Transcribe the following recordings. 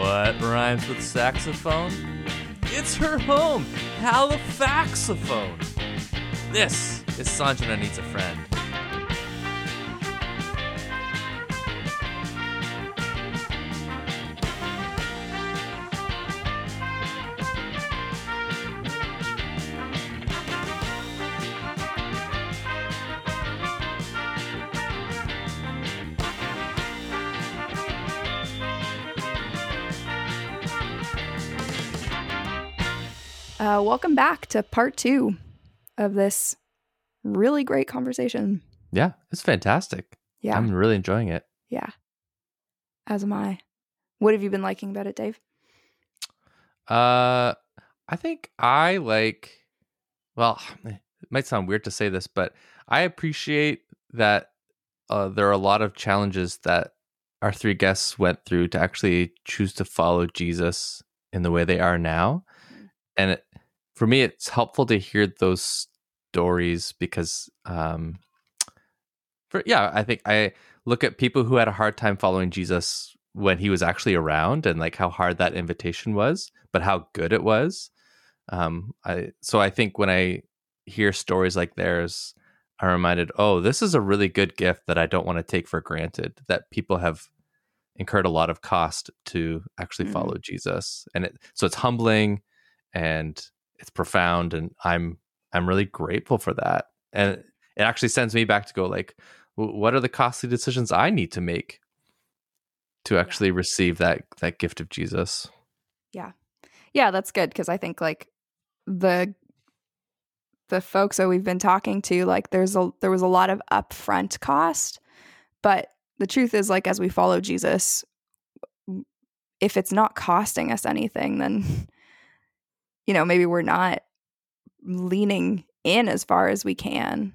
What rhymes with saxophone? It's her home, Halifaxophone. This is Sanjana Needs a Friend. Welcome back to part 2 of this really great conversation. Yeah, it's fantastic. Yeah. I'm really enjoying it. Yeah. As am I. What have you been liking about it, Dave? I think I like, well, it might sound weird to say this, but I appreciate that there are a lot of challenges that our three guests went through to actually choose to follow Jesus in the way they are now. And for me, it's helpful to hear those stories because, I think I look at people who had a hard time following Jesus when he was actually around and like how hard that invitation was, but how good it was. So I think when I hear stories like theirs, I'm reminded, oh, this is a really good gift that I don't want to take for granted, that people have incurred a lot of cost to actually follow Jesus. And so it's humbling and it's profound, and I'm really grateful for that. And it actually sends me back to go like, what are the costly decisions I need to make to actually receive that gift of Jesus? Yeah, that's good, because I think like the folks that we've been talking to, like there was a lot of upfront cost, but the truth is, like, as we follow Jesus, if it's not costing us anything, then maybe we're not leaning in as far as we can.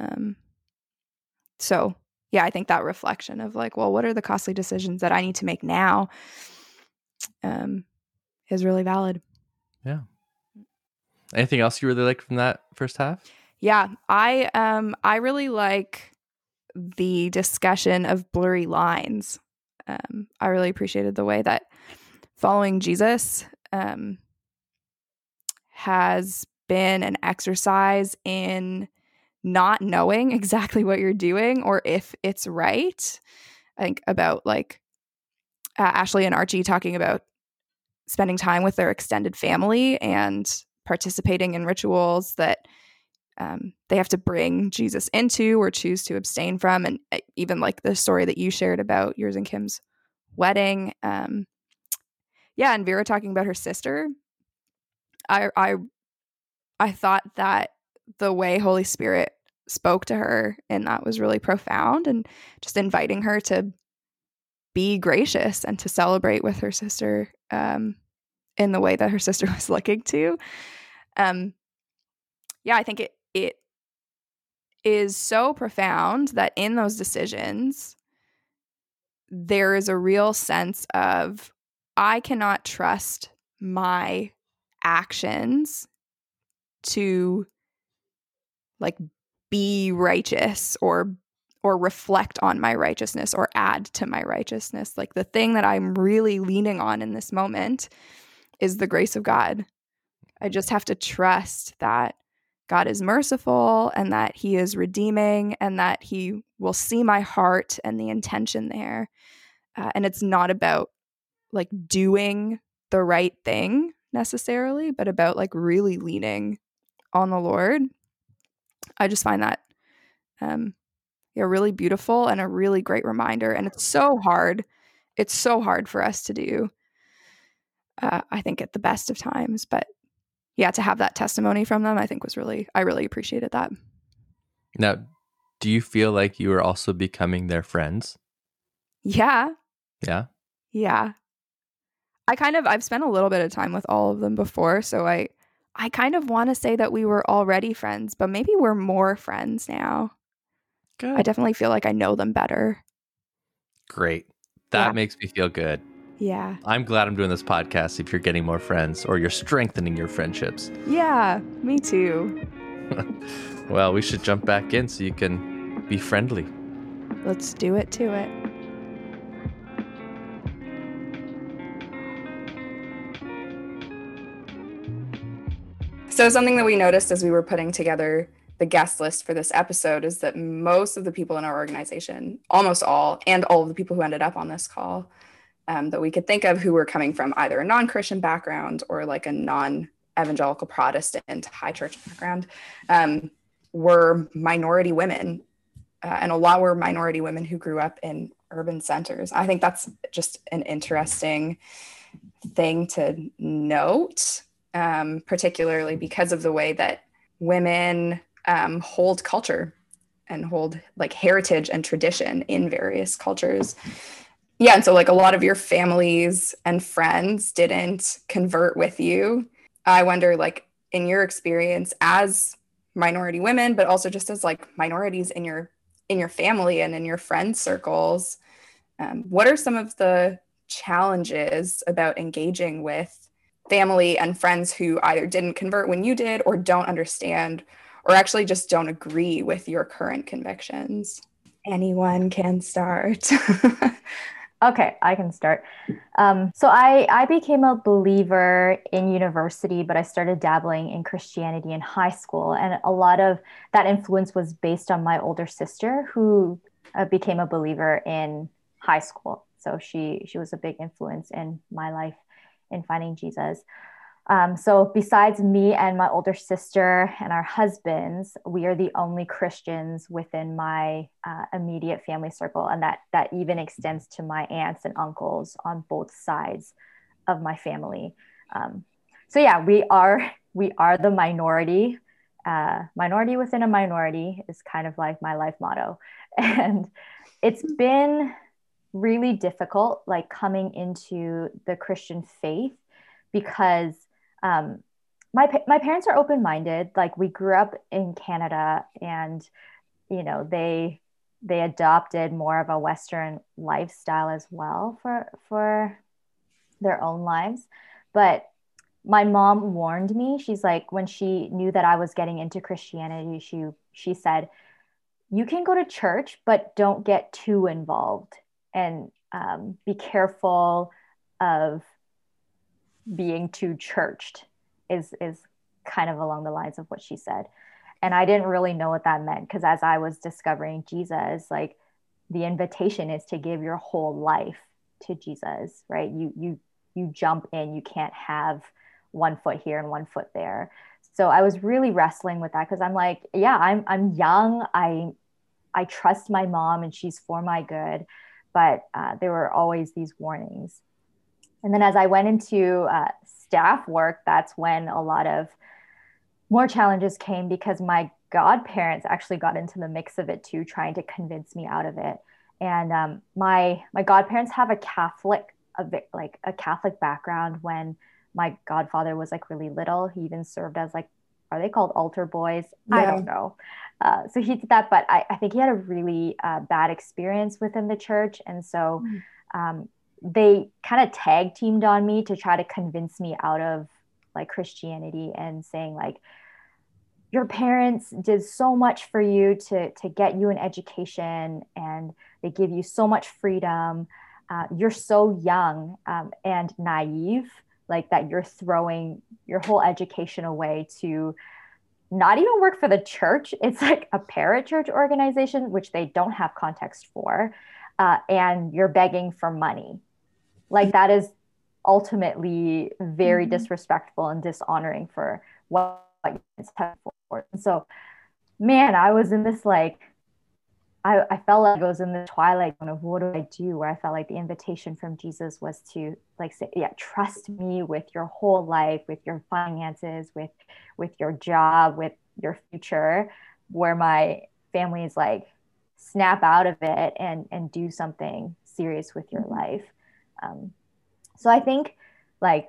So yeah, I think that reflection of like, well, what are the costly decisions that I need to make now, is really valid. Yeah. Anything else you really liked from that first half? Yeah, I really like the discussion of blurry lines. I really appreciated the way that following Jesus has been an exercise in not knowing exactly what you're doing or if it's right. I think about like Ashley and Archie talking about spending time with their extended family and participating in rituals that they have to bring Jesus into or choose to abstain from. And even like the story that you shared about yours and Kim's wedding. And Vera talking about her sister. I thought that the way Holy Spirit spoke to her and that was really profound, and just inviting her to be gracious and to celebrate with her sister in the way that her sister was looking to. I think it is so profound that in those decisions, there is a real sense of, I cannot trust my actions to like be righteous or reflect on my righteousness or add to my righteousness. Like the thing that I'm really leaning on in this moment is the grace of God. I just have to trust that God is merciful and that he is redeeming and that he will see my heart and the intention there. And it's not about like doing the right thing necessarily, but about like really leaning on the Lord. I just find that really beautiful and a really great reminder. And it's so hard. It's so hard for us to do, I think, at the best of times. But yeah, to have that testimony from them, I think I really appreciated that. Now, do you feel like you are also becoming their friends? Yeah. Yeah. Yeah. I've spent a little bit of time with all of them before, so I kind of want to say that we were already friends, but maybe we're more friends now. Good. I definitely feel like I know them better. Great. That makes me feel good. Yeah. I'm glad I'm doing this podcast if you're getting more friends or you're strengthening your friendships. Yeah, me too. Well, we should jump back in so you can be friendly. Let's do it to it. So something that we noticed as we were putting together the guest list for this episode is that most of the people in our organization, almost all, and all of the people who ended up on this call, that we could think of who were coming from either a non-Christian background or like a non-evangelical Protestant high church background, were minority women. And a lot were minority women who grew up in urban centers. I think that's just an interesting thing to note, particularly because of the way that women hold culture and hold like heritage and tradition in various cultures. Yeah, and so like a lot of your families and friends didn't convert with you. I wonder, like, in your experience as minority women, but also just as like minorities in your family and in your friend circles, what are some of the challenges about engaging with family and friends who either didn't convert when you did or don't understand or actually just don't agree with your current convictions? Anyone can start. Okay, I can start. So I became a believer in university, but I started dabbling in Christianity in high school. And a lot of that influence was based on my older sister, who became a believer in high school. So she was a big influence in my life in finding Jesus. So besides me and my older sister and our husbands, we are the only Christians within my immediate family circle, and that even extends to my aunts and uncles on both sides of my family. So yeah, we are the minority. Minority within a minority is kind of like my life motto, and it's been really difficult, like coming into the Christian faith, because my parents are open-minded. Like, we grew up in Canada, and they adopted more of a Western lifestyle as well for their own lives. But my mom warned me. She's like, when she knew that I was getting into Christianity, she said, you can go to church, but don't get too involved, and be careful of being too churched, is kind of along the lines of what she said. And I didn't really know what that meant, because as I was discovering Jesus, like, the invitation is to give your whole life to Jesus, right? You jump in, you can't have one foot here and one foot there. So I was really wrestling with that, because I'm like, yeah, I'm young. I trust my mom and she's for my good, but there were always these warnings. And then as I went into staff work, that's when a lot of more challenges came, because my godparents actually got into the mix of it too, trying to convince me out of it. And my godparents have a Catholic background. When my godfather was like really little, he even served as, like, are they called altar boys? Yeah. I don't know. So he did that, but I think he had a really bad experience within the church. And so they kind of tag teamed on me to try to convince me out of like Christianity, and saying like, your parents did so much for you to get you an education, and they give you so much freedom. You're so young and naive, like, that you're throwing your whole education away to not even work for the church. It's like a parachurch organization, which they don't have context for. And you're begging for money. Like, that is ultimately very disrespectful and dishonoring for what you stand for. And so, man, I was in this, like, I felt like I was in the twilight zone of, what do I do? Where I felt like the invitation from Jesus was to, like, say, yeah, trust me with your whole life, with your finances, with your job, with your future. Where my family is like, snap out of it and do something serious with your life. So I think, like,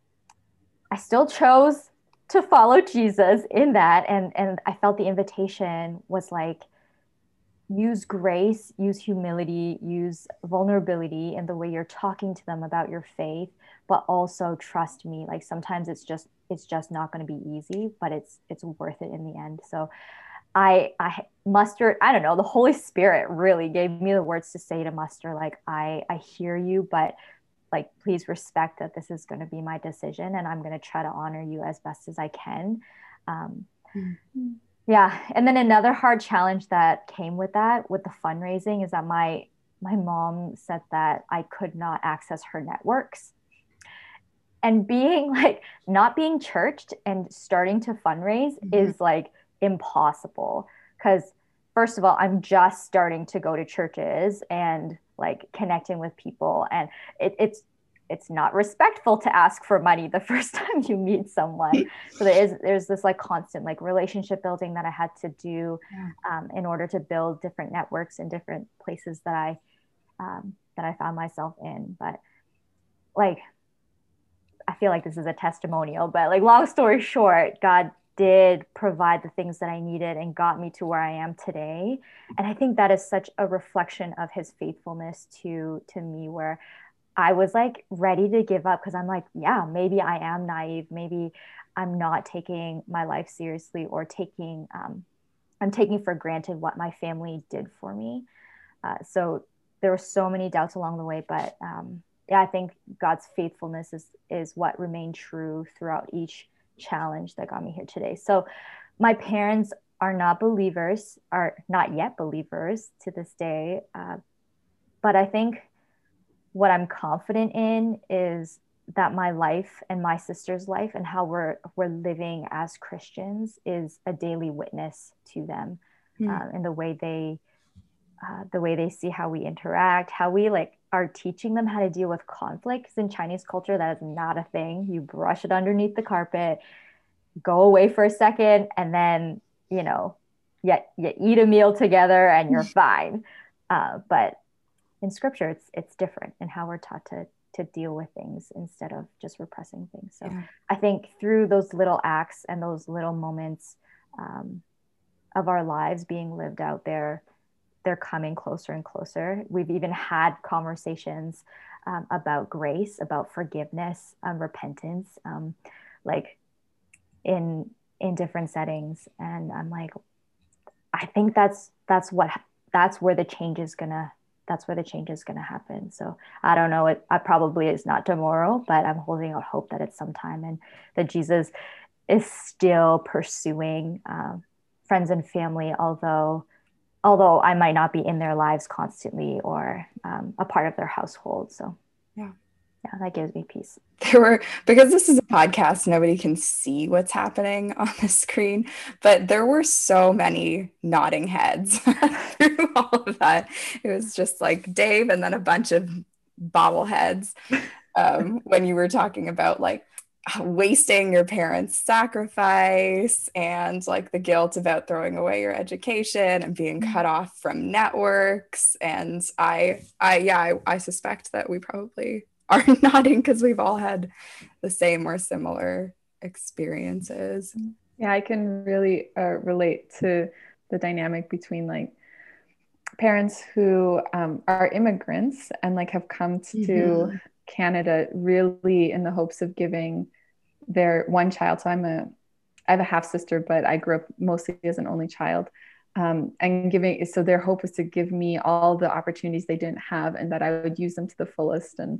I still chose to follow Jesus in that, and I felt the invitation was like, use grace, use humility, use vulnerability in the way you're talking to them about your faith, but also trust me. Like, sometimes it's just not going to be easy, but it's worth it in the end. So I mustered, I don't know, the Holy Spirit really gave me the words to say to muster, like, I hear you, but, like, please respect that this is going to be my decision, and I'm going to try to honor you as best as I can. Yeah. And then another hard challenge that came with that, with the fundraising, is that my mom said that I could not access her networks. And being like not being churched and starting to fundraise is like impossible, because first of all, I'm just starting to go to churches and like connecting with people, and it's not respectful to ask for money the first time you meet someone. So there's this like constant like relationship building that I had to do in order to build different networks in different places that I found myself in. But like, I feel like this is a testimonial, but like long story short, God did provide the things that I needed and got me to where I am today. And I think that is such a reflection of his faithfulness to me, where I was like ready to give up, because I'm like, yeah, maybe I am naive. Maybe I'm not taking my life seriously, or I'm taking for granted what my family did for me. So there were so many doubts along the way, but yeah, I think God's faithfulness is what remained true throughout each challenge that got me here today. So my parents are not yet believers to this day. But I think what I'm confident in is that my life and my sister's life and how we're living as Christians is a daily witness to them, and the way they see how we interact, how we like are teaching them how to deal with conflicts. In Chinese culture, that is not a thing. You brush it underneath the carpet, go away for a second, and then, you eat a meal together and you're fine. But in scripture, it's different in how we're taught to deal with things instead of just repressing things. So I think through those little acts and those little moments of our lives being lived out there, they're coming closer and closer. We've even had conversations about grace, about forgiveness, repentance, like in different settings. And I'm like, I think that's where the change is gonna happen. So I don't know. It probably is not tomorrow, but I'm holding out hope that it's sometime, and that Jesus is still pursuing friends and family, although I might not be in their lives constantly or a part of their household. So yeah, that gives me peace. Because this is a podcast, nobody can see what's happening on the screen, but there were so many nodding heads through all of that. It was just like Dave and then a bunch of bobbleheads when you were talking about like wasting your parents' sacrifice and like the guilt about throwing away your education and being cut off from networks. And I suspect that we probably are nodding because we've all had the same or similar experiences. Yeah, I can really relate to the dynamic between like parents who are immigrants and like have come to Canada really in the hopes of giving their one child. So I have a half sister, but I grew up mostly as an only child. So their hope was to give me all the opportunities they didn't have, and that I would use them to the fullest. And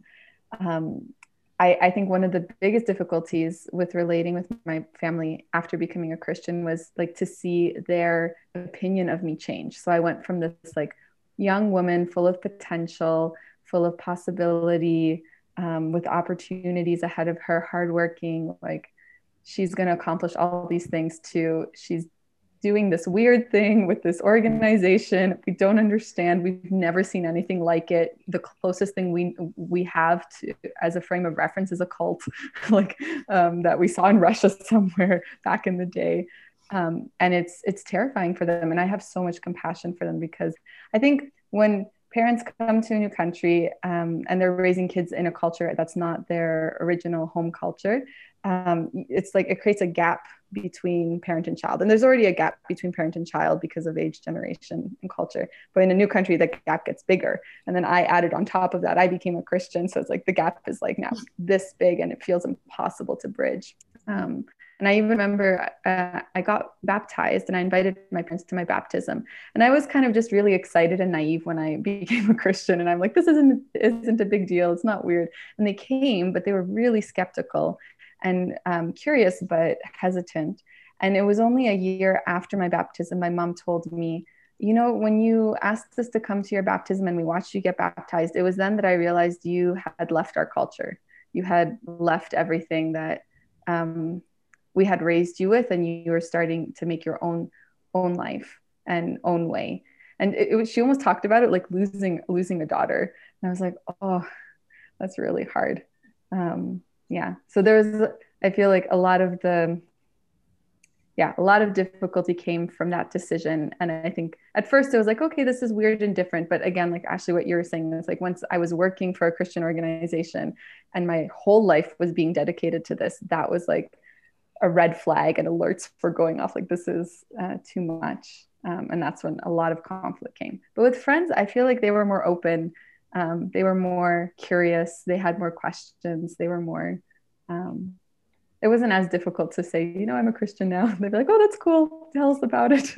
I think one of the biggest difficulties with relating with my family after becoming a Christian was like to see their opinion of me change. So I went from this like young woman full of potential, full of possibility, with opportunities ahead of her, hardworking, like she's going to accomplish all these things, to she's doing this weird thing with this organization we don't understand. We've never seen anything like it. The closest thing we have to as a frame of reference is a cult, like that we saw in Russia somewhere back in the day. And it's terrifying for them. And I have so much compassion for them, because I think when parents come to a new country and they're raising kids in a culture that's not their original home culture, it's like it creates a gap between parent and child. And there's already a gap between parent and child because of age, generation, and culture. But in a new country, the gap gets bigger. And then I added on top of that, I became a Christian. So it's like the gap is like now this big, and it feels impossible to bridge. And I even remember I got baptized, and I invited my parents to my baptism. And I was kind of just really excited and naive when I became a Christian. And I'm like, this isn't a big deal. It's not weird. And they came, but they were really skeptical and curious, but hesitant. And it was only a year after my baptism, my mom told me, you know, when you asked us to come to your baptism and we watched you get baptized, it was then that I realized you had left our culture. You had left everything that we had raised you with, and you were starting to make your own life and own way. And she almost talked about it like losing a daughter. And I was like, oh, that's really hard. Yeah. So I feel like a lot of difficulty came from that decision. And I think at first it was like, okay, this is weird and different. But again, like Ashley, what you were saying is like, once I was working for a Christian organization and my whole life was being dedicated to this, that was like a red flag and alerts for going off. Like, this is too much. And that's when a lot of conflict came. But with friends, I feel like they were more open. They were more curious. They had more questions. They were more, it wasn't as difficult to say, you know, I'm a Christian now. They'd be like, oh, that's cool. Tell us about it.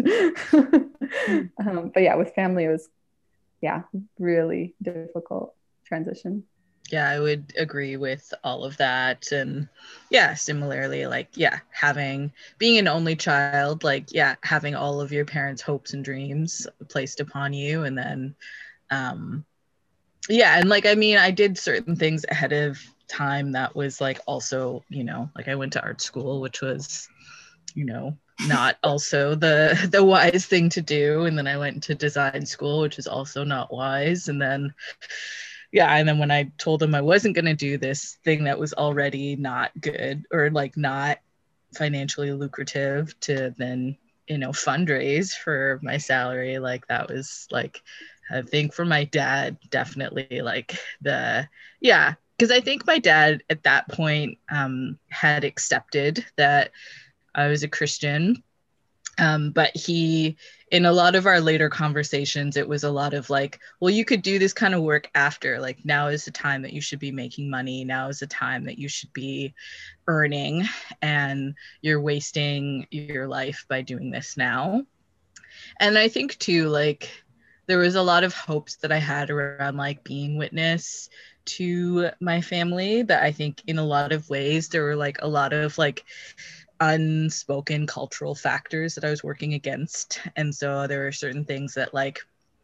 But yeah, with family, it was, really difficult transition. Yeah, I would agree with all of that. And similarly, like, being an only child, like, having all of your parents' hopes and dreams placed upon you. And then, and like, I mean, I did certain things ahead of time that was like also, you know, like I went to art school, which was, you know, not also the wise thing to do. And then I went to design school, which is also not wise. And then and then when I told them I wasn't going to do this thing that was already not good or like not financially lucrative to then, you know, fundraise for my salary, like that was like, I think for my dad, definitely like because I think my dad at that point had accepted that I was a Christian. But he, in a lot of our later conversations, it was a lot of like, well, you could do this kind of work after, like now is the time that you should be making money. Now is the time that you should be earning, and you're wasting your life by doing this now. And I think too, like there was a lot of hopes that I had around like being witness to my family, that I think in a lot of ways there were like a lot of like unspoken cultural factors that I was working against. And so there were certain things that like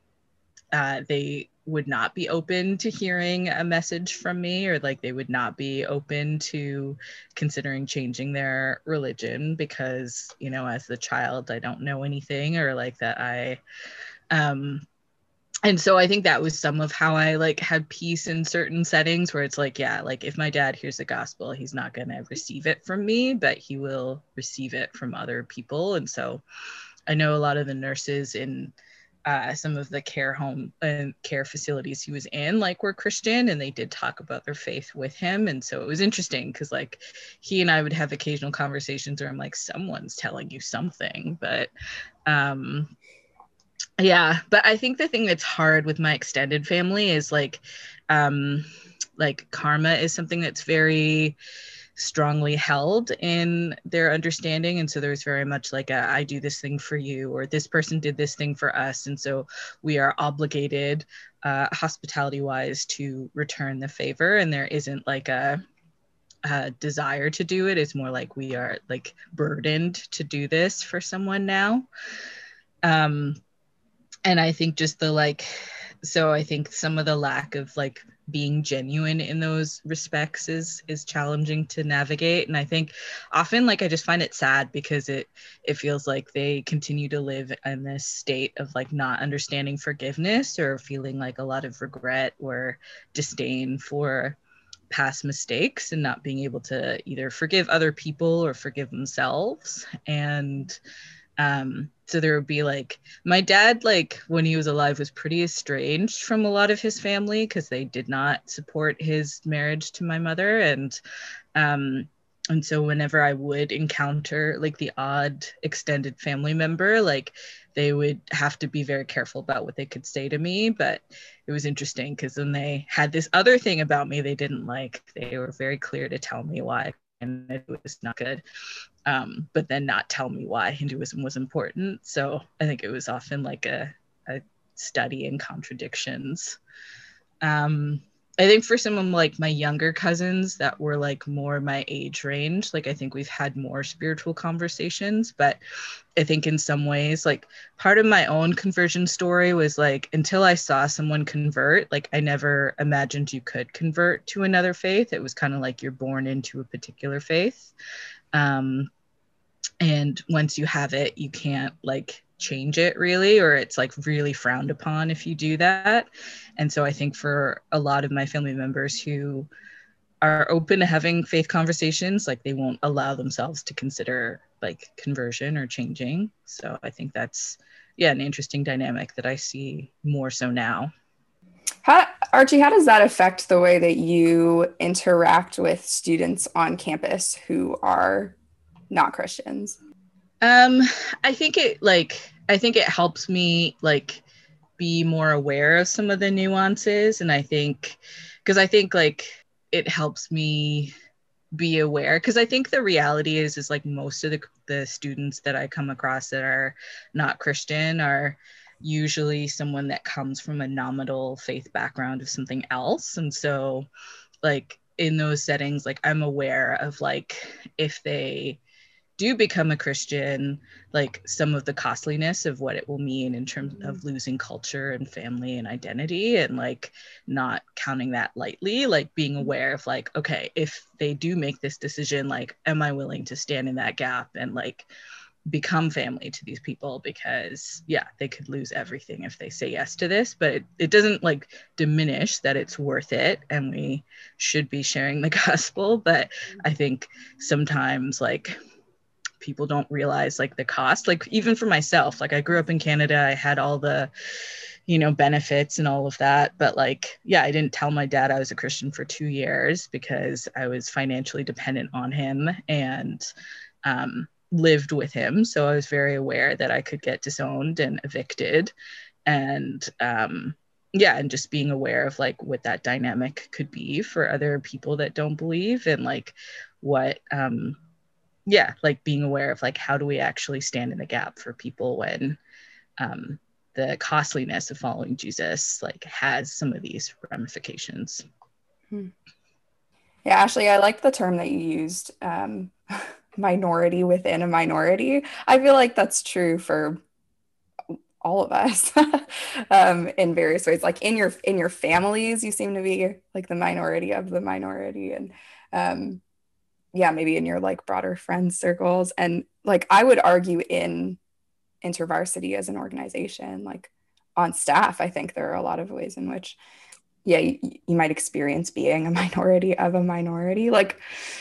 they would not be open to hearing a message from me, or like they would not be open to considering changing their religion because, you know, as the child, I don't know anything, or like that and so I think that was some of how I like had peace in certain settings where it's like, like if my dad hears the gospel, he's not going to receive it from me, but he will receive it from other people. And so I know a lot of the nurses in some of the care home and care facilities he was in, like were Christian, and they did talk about their faith with him. And so it was interesting because like he and I would have occasional conversations where I'm like, someone's telling you something, but but I think the thing that's hard with my extended family is like karma is something that's very strongly held in their understanding. And so there's very much like I do this thing for you, or this person did this thing for us. And so we are obligated hospitality wise to return the favor. And there isn't like a desire to do it. It's more like we are like burdened to do this for someone now. And I think just the like, so I think some of the lack of like being genuine in those respects is challenging to navigate. And I think often like I just find it sad because it feels like they continue to live in this state of like not understanding forgiveness, or feeling like a lot of regret or disdain for past mistakes, and not being able to either forgive other people or forgive themselves. And so there would be like, my dad, like when he was alive, was pretty estranged from a lot of his family because they did not support his marriage to my mother. And so whenever I would encounter like the odd extended family member, like they would have to be very careful about what they could say to me. But it was interesting because then they had this other thing about me they didn't like. They were very clear to tell me why, and it was not good. But then not tell me why Hinduism was important. So I think it was often like a study in contradictions. I think for some of like my younger cousins that were like more my age range, like I think we've had more spiritual conversations, but I think in some ways, like part of my own conversion story was like until I saw someone convert, like I never imagined you could convert to another faith. It was kind of like you're born into a particular faith. And once you have it, you can't like change it really, or it's like really frowned upon if you do that. And so I think for a lot of my family members who are open to having faith conversations, like they won't allow themselves to consider like conversion or changing. So I think that's, yeah, an interesting dynamic that I see more so now. Archie, how does that affect the way that you interact with students on campus who are not Christians? I think it helps me like be more aware of some of the nuances. And I think like it helps me be aware, because I think the reality is like most of the students that I come across that are not Christian are usually someone that comes from a nominal faith background of something else. And so like in those settings, like I'm aware of like if they do become a Christian, like some of the costliness of what it will mean in terms of losing culture and family and identity, and like not counting that lightly, like being aware of like, okay, if they do make this decision, like, am I willing to stand in that gap and like become family to these people? Because yeah, they could lose everything if they say yes to this, but it doesn't like diminish that it's worth it and we should be sharing the gospel. But I think sometimes like people don't realize like the cost, like even for myself, like I grew up in Canada, I had all the, you know, benefits and all of that, but like, yeah, I didn't tell my dad I was a Christian for 2 years because I was financially dependent on him and lived with him. So I was very aware that I could get disowned and evicted, and yeah, and just being aware of like what that dynamic could be for other people that don't believe, and like what yeah, like being aware of like how do we actually stand in the gap for people when the costliness of following Jesus like has some of these ramifications. Yeah, Ashley, I like the term that you used, minority within a minority. I feel like that's true for all of us in various ways. Like in your families, you seem to be like the minority of the minority, and yeah, maybe in your like broader friend circles. And like I would argue in InterVarsity as an organization, like on staff, I think there are a lot of ways in which, yeah, you might experience being a minority of a minority. Like,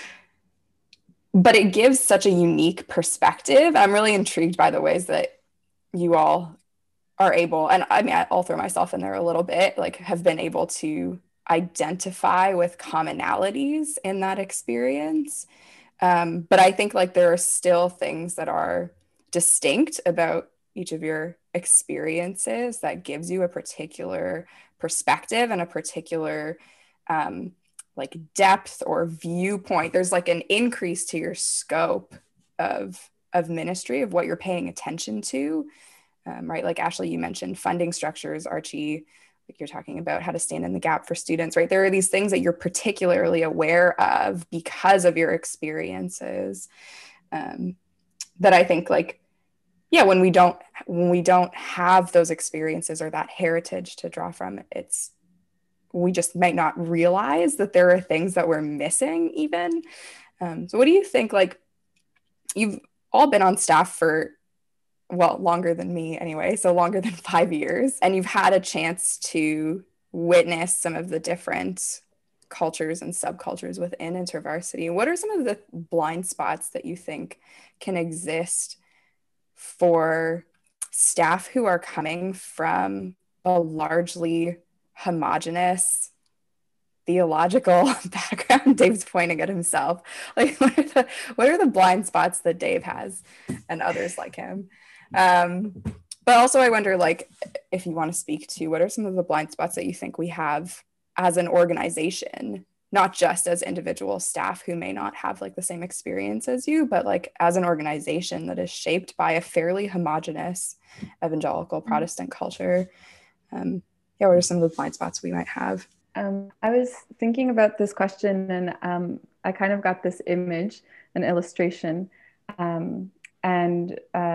but it gives such a unique perspective. I'm really intrigued by the ways that you all are able, and I mean, I'll throw myself in there a little bit, like have been able to identify with commonalities in that experience. But I think like there are still things that are distinct about each of your experiences that gives you a particular perspective and a particular like depth or viewpoint. There's like an increase to your scope of ministry, of what you're paying attention to, right? Like Ashley, you mentioned funding structures. Archie, like you're talking about how to stand in the gap for students, right? There are these things that you're particularly aware of because of your experiences, that I think like, yeah, when we don't have those experiences or that heritage to draw from, we just might not realize that there are things that we're missing even. So what do you think? Like, you've all been on staff for, well, longer than me anyway, so longer than 5 years, and you've had a chance to witness some of the different cultures and subcultures within InterVarsity. What are some of the blind spots that you think can exist for staff who are coming from a largely homogenous theological background? Dave's pointing at himself. Like, what are the blind spots that Dave has and others like him? But also I wonder, like, if you want to speak to what are some of the blind spots that you think we have as an organization, not just as individual staff who may not have like the same experience as you, but like as an organization that is shaped by a fairly homogenous evangelical Protestant culture. Yeah, what are some of the blind spots we might have? I was thinking about this question, and I kind of got this image, an illustration, and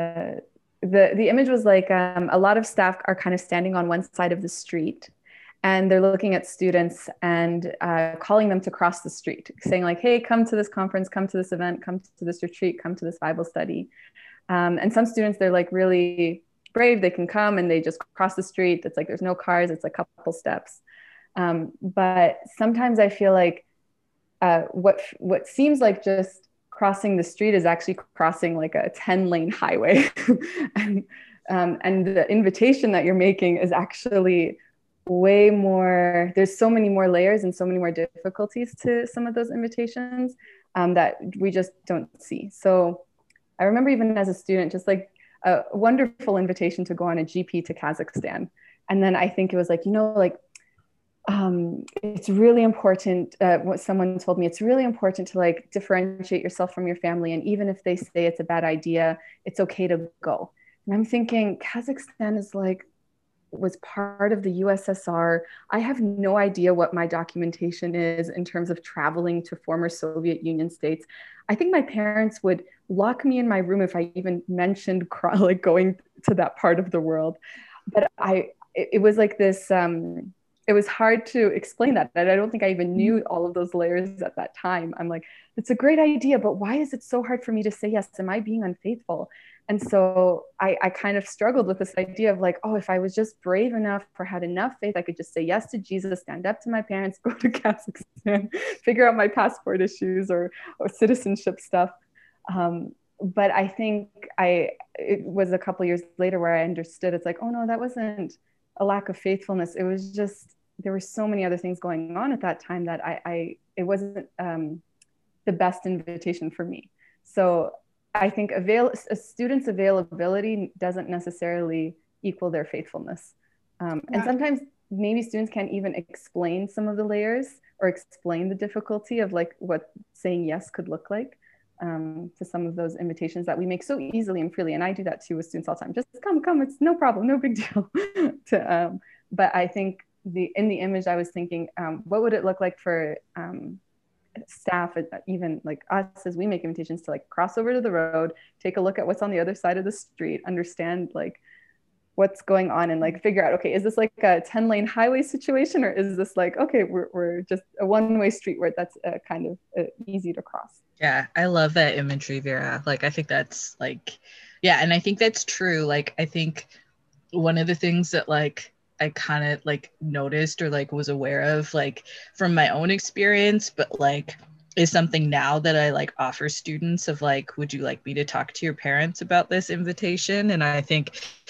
the image was like a lot of staff are kind of standing on one side of the street, and they're looking at students and calling them to cross the street, saying like, "Hey, come to this conference, come to this event, come to this retreat, come to this Bible study." And some students, they're like really brave; they can come and they just cross the street. It's like there's no cars; it's a couple steps. But sometimes I feel like what seems like just crossing the street is actually crossing like a 10-lane highway. and the invitation that you're making is actually way more, there's so many more layers and so many more difficulties to some of those invitations that we just don't see. So I remember even as a student, just like a wonderful invitation to go on a GP to Kazakhstan. And then I think it was like, like, it's really important, what someone told me, it's really important to like differentiate yourself from your family. And even if they say it's a bad idea, it's okay to go. And I'm thinking Kazakhstan was part of the USSR. I have no idea what my documentation is in terms of traveling to former Soviet Union states. I think my parents would lock me in my room if I even mentioned like going to that part of the world. But it was like this, it was hard to explain that. And I don't think I even knew all of those layers at that time. I'm like, it's a great idea, but why is it so hard for me to say yes? Am I being unfaithful? And so I kind of struggled with this idea of like, oh, if I was just brave enough or had enough faith, I could just say yes to Jesus, stand up to my parents, go to Kazakhstan, figure out my passport issues or citizenship stuff. But I think it was a couple years later where I understood it's like, oh no, that wasn't a lack of faithfulness. It was just, there were so many other things going on at that time that it wasn't the best invitation for me. So I think a student's availability doesn't necessarily equal their faithfulness. And sometimes maybe students can't even explain some of the layers or explain the difficulty of like what saying yes could look like to some of those invitations that we make so easily and freely. And I do that too with students all the time. Just come, it's no problem, no big deal. But I think in the image I was thinking, what would it look like for staff, even like us, as we make invitations to like cross over to the road, take a look at what's on the other side of the street, understand like what's going on, and like figure out, okay, is this like a 10-lane highway situation, or is this like, okay, we're just a one-way street where that's kind of easy to cross. Yeah, I love that imagery, Vera. Like, I think that's like, yeah, and I think that's true. Like, I think one of the things that like I kind of like noticed or like was aware of like from my own experience, but like is something now that I like offer students of like, would you like me to talk to your parents about this invitation? And I think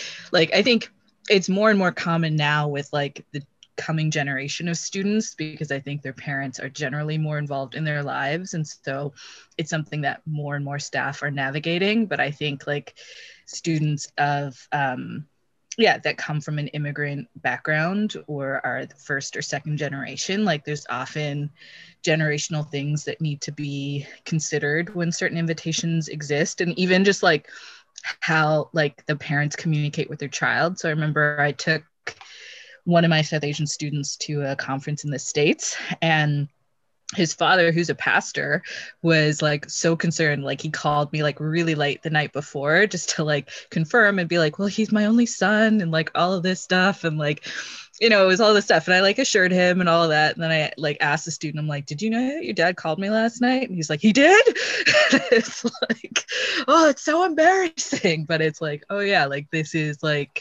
it's more and more common now with like the coming generation of students, because I think their parents are generally more involved in their lives. And so it's something that more and more staff are navigating. But I think like students of, that come from an immigrant background or are the first or second generation, like there's often generational things that need to be considered when certain invitations exist. And even just like how like the parents communicate with their child. So I remember I took one of my South Asian students to a conference in the States, and his father, who's a pastor, was like so concerned. Like he called me like really late the night before just to like confirm and be like, well, he's my only son and like all of this stuff. And like, it was all this stuff. And I like assured him and all of that. And then I like asked the student, I'm like, did you know that your dad called me last night? And he's like, he did? It's like, oh, it's so embarrassing. But it's like, oh yeah, like this is like,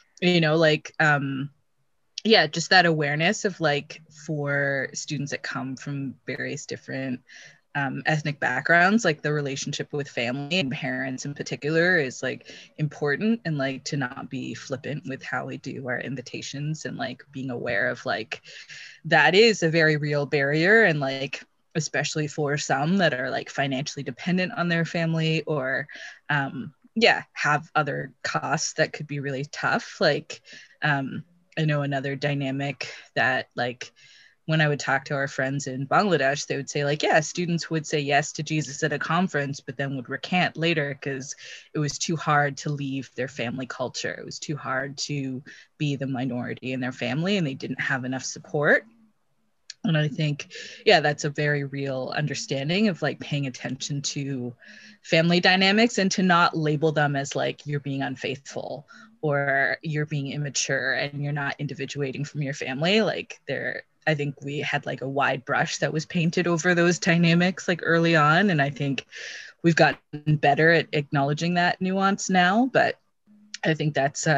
just that awareness of like for students that come from various different ethnic backgrounds, like the relationship with family and parents in particular is like important, and like to not be flippant with how we do our invitations, and like being aware of like that is a very real barrier, and like especially for some that are like financially dependent on their family or have other costs that could be really tough. Like I know another dynamic that like when I would talk to our friends in Bangladesh, they would say like, yeah, students would say yes to Jesus at a conference, but then would recant later because it was too hard to leave their family culture. It was too hard to be the minority in their family, and they didn't have enough support. And I think, yeah, that's a very real understanding of like paying attention to family dynamics and to not label them as like you're being unfaithful or you're being immature and you're not individuating from your family. Like I think we had like a wide brush that was painted over those dynamics like early on. And I think we've gotten better at acknowledging that nuance now. But I think that's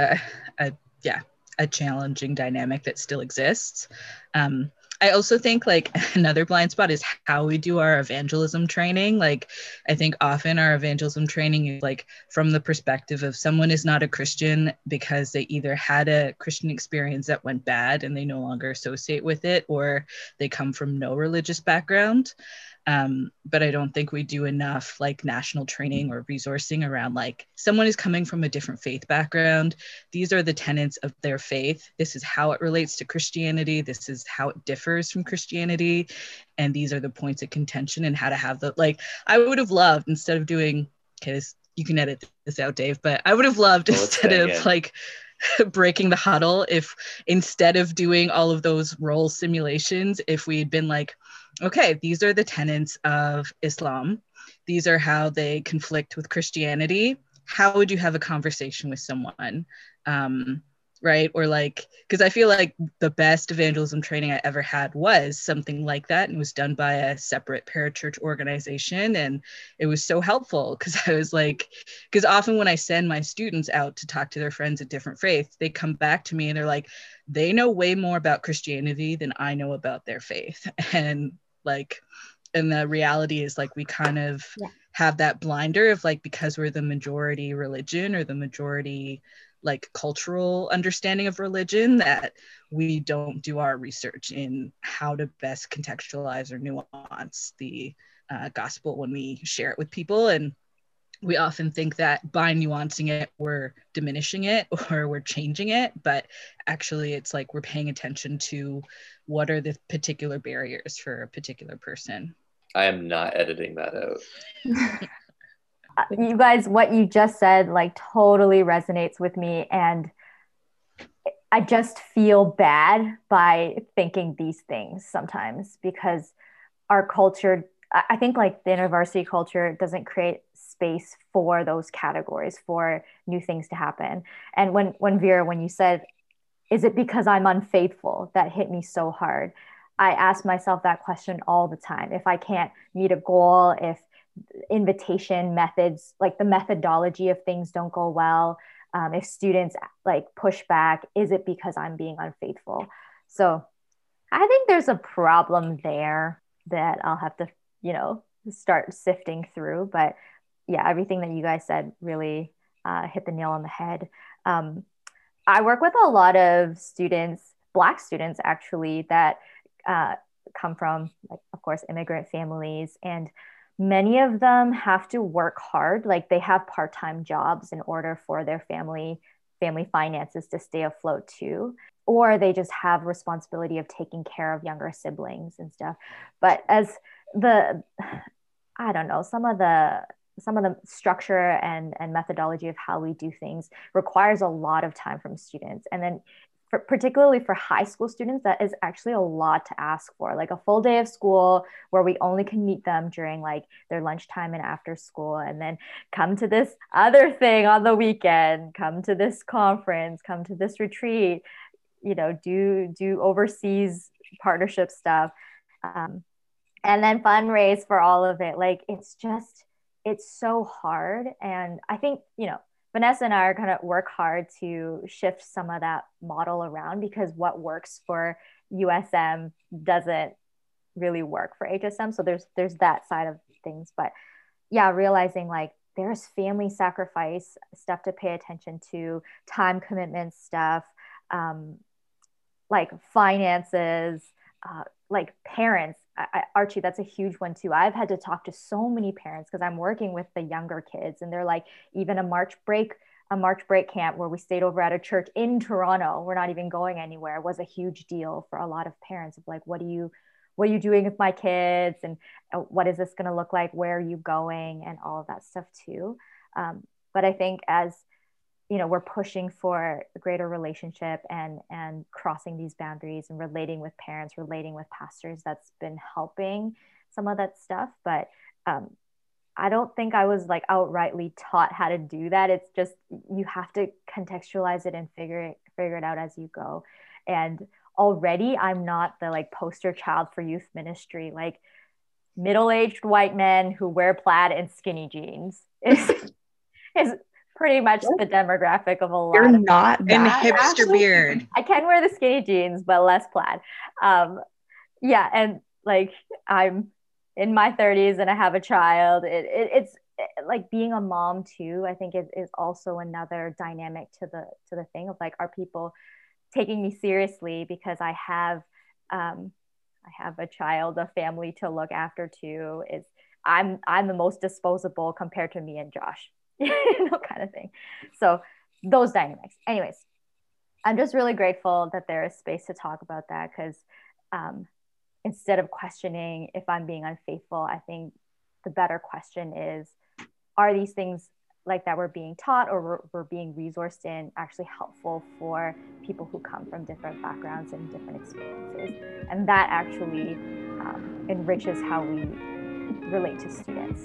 a challenging dynamic that still exists. I also think like another blind spot is how we do our evangelism training. Like I think often our evangelism training is like from the perspective of someone is not a Christian because they either had a Christian experience that went bad and they no longer associate with it, or they come from no religious background. But I don't think we do enough like national training or resourcing around like someone is coming from a different faith background. These are the tenets of their faith. This is how it relates to Christianity. This is how it differs from Christianity. And these are the points of contention and how to have the, like, I would have loved instead of doing, okay, you can edit this out, Dave, but I would have loved instead of like breaking the huddle, if instead of doing all of those role simulations, if we had been like, okay, these are the tenets of Islam. These are how they conflict with Christianity. How would you have a conversation with someone? Right? Or like, because I feel like the best evangelism training I ever had was something like that, and was done by a separate parachurch organization. And it was so helpful because I was like, because often when I send my students out to talk to their friends of different faiths, they come back to me and they're like, they know way more about Christianity than I know about their faith. And like, and the reality is like we kind of have that blinder of like, because we're the majority religion or the majority like cultural understanding of religion, that we don't do our research in how to best contextualize or nuance the gospel when we share it with people. And we often think that by nuancing it, we're diminishing it or we're changing it, but actually it's like we're paying attention to what are the particular barriers for a particular person. I am not editing that out. You guys, what you just said like totally resonates with me, and I just feel bad by thinking these things sometimes, because our culture, I think like the InterVarsity culture doesn't create space for those categories, for new things to happen. And when Vera, when you said, is it because I'm unfaithful, that hit me so hard. I ask myself that question all the time. If I can't meet a goal, if invitation methods, like the methodology of things don't go well, if students like push back, is it because I'm being unfaithful? So I think there's a problem there that I'll have to, start sifting through. But yeah, everything that you guys said really hit the nail on the head. I work with a lot of students, Black students actually, that come from, like, of course, immigrant families, and many of them have to work hard. Like they have part-time jobs in order for their family finances to stay afloat too, or they just have responsibility of taking care of younger siblings and stuff. But as I don't know, some of the structure and methodology of how we do things requires a lot of time from students. And then particularly for high school students, that is actually a lot to ask for, like a full day of school where we only can meet them during like their lunchtime and after school, and then come to this other thing on the weekend, come to this conference, come to this retreat, do overseas partnership stuff, and then fundraise for all of it. Like it's so hard. And I think Vanessa and I are going to work hard to shift some of that model around, because what works for USM doesn't really work for HSM. So there's that side of things. But yeah, realizing like there's family sacrifice stuff to pay attention to, time commitment stuff, like finances, like parents. Archie, that's a huge one too. I've had to talk to so many parents because I'm working with the younger kids, and they're like, even a March break camp where we stayed over at a church in Toronto, we're not even going anywhere, was a huge deal for a lot of parents of like, what are you doing with my kids, and what is this going to look like, where are you going, and all of that stuff too. But I think as we're pushing for a greater relationship and crossing these boundaries and relating with parents, relating with pastors. That's been helping some of that stuff. But I don't think I was like outrightly taught how to do that. It's just, you have to contextualize it and figure it out as you go. And already I'm not the like poster child for youth ministry. Like, middle-aged white men who wear plaid and skinny jeans is pretty much the demographic of a lot. You're not And that hipster Ashley? beard. I can wear the skinny jeans, but less plaid. Yeah, and like, I'm in my 30s and I have a child. It's like being a mom too. I think is also another dynamic to the thing of like, are people taking me seriously because I have a child, a family to look after too. I'm the most disposable compared to me and Josh, kind of thing. So those dynamics. Anyways, I'm just really grateful that there is space to talk about that, because instead of questioning if I'm being unfaithful, I think the better question is, are these things like that we're being taught or we're being resourced in actually helpful for people who come from different backgrounds and different experiences? And that actually enriches how we relate to students.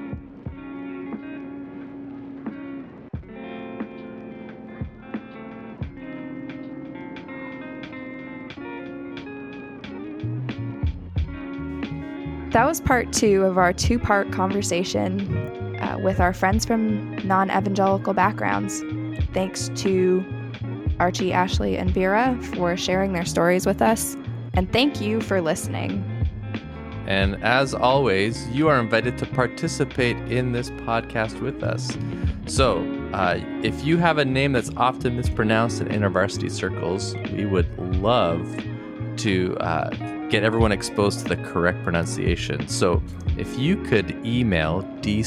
That was part 2 of our 2-part conversation with our friends from non-evangelical backgrounds. Thanks to Archie, Ashley, and Vera for sharing their stories with us. And thank you for listening. And as always, you are invited to participate in this podcast with us. So if you have a name that's often mispronounced in InterVarsity circles, we would love to get everyone exposed to the correct pronunciation. So if you could email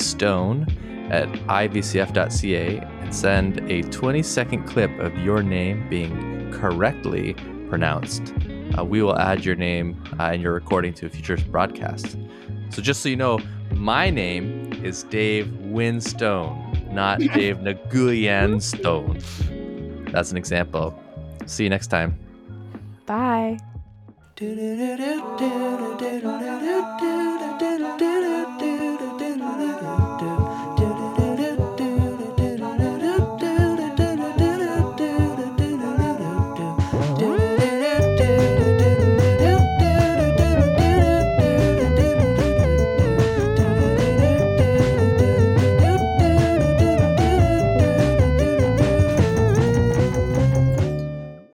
dstone@ivcf.ca and send a 20-second clip of your name being correctly pronounced, we will add your name and your recording to a future broadcast. So just so you know, my name is Dave Winstone, not Dave Nguyen Stone. That's an example. See you next time. Bye. Do do do do do do do do do do do do do do do do.